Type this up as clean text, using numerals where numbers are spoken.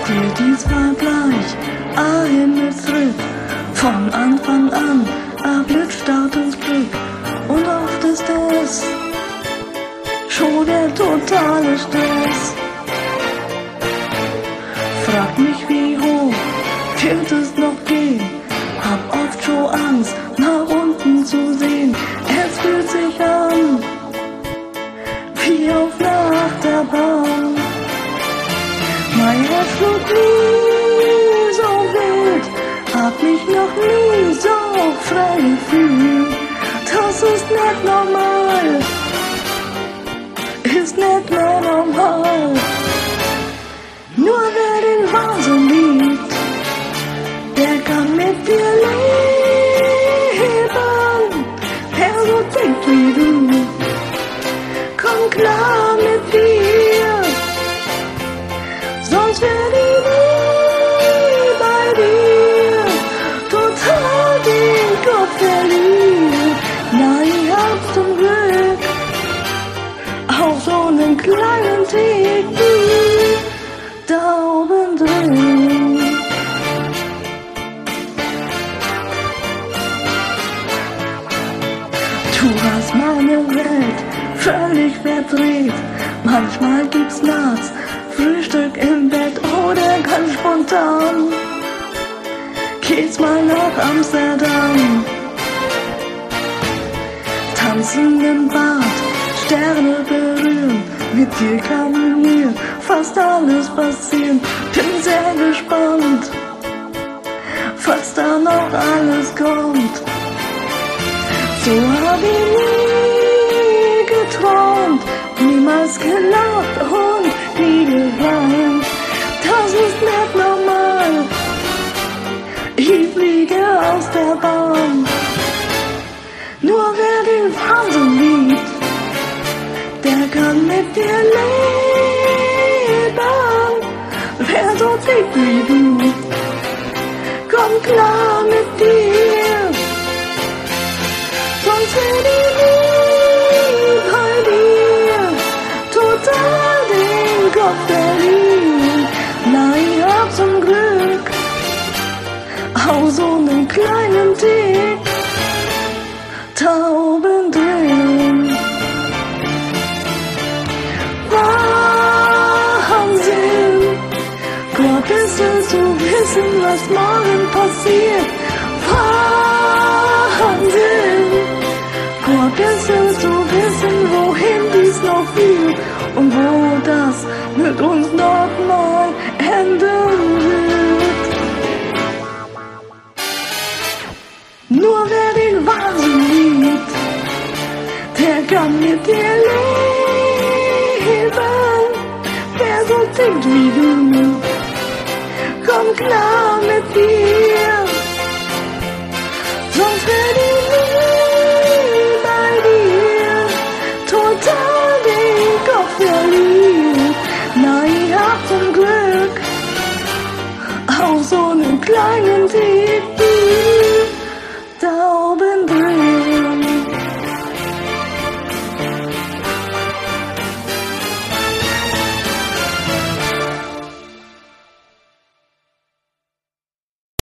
dir dies Vergleich, ein Himmelsritt, von Anfang an, Blitzstart ins Glück, und oft ist es schon der totale Stress. Frag mich, wie hoch wird es noch gehen, hab oft schon Angst, nach unten zu sehen, es fühlt sich an wie auf einer Achterbahn. Mein Herz schlug nie so wild, hab mich noch nie so frei gefühlt. Das ist nicht normal, ist nicht mehr normal. Nur wer den Wahnsinn liebt, der kann mit dir leben. Wer so denkt wie du, komm klar mit dir. Sonst werd ich nie bei dir total den Kopf verlieren. Na, ich hab zum Glück auch so einen kleinen Tick da oben drin. Du hast meine Welt völlig verdreht. Manchmal gibt's nachts Frühstück im Bett oder ganz spontan geht's mal nach Amsterdam. Tanzen im Bad, Sterne berühren, mit dir kann mir fast alles passieren. Bin sehr gespannt, was da noch alles kommt. So hab ich nie geträumt, niemals gelacht und nie geweint. Das ist nicht normal, ich fliege aus der Bahn. Nur wer den Wahnsinn liebt, der kann mit dir leben. Wer so tickt wie du, komm klar mit dir. Sonst werd ich nie bei dir total den Kopf verlieren. Na, ich hab zum Glück auch so einen kleinen Tick da oben drin. Wahnsinn, Gott ist es zu wissen, was morgen passiert. Wahnsinn, Gott ist es zu wissen, wohin dies noch führt und wo das mit uns noch mal enden wird. Nur wer den Wahnsinn liebt, der kann mit dir leben. Wer so tickt wie du, komm klar mit dir. Sonst werd ich nie bei dir total den Kopf verlieren. Na, ich hab zum Glück auch so einen kleinen Tick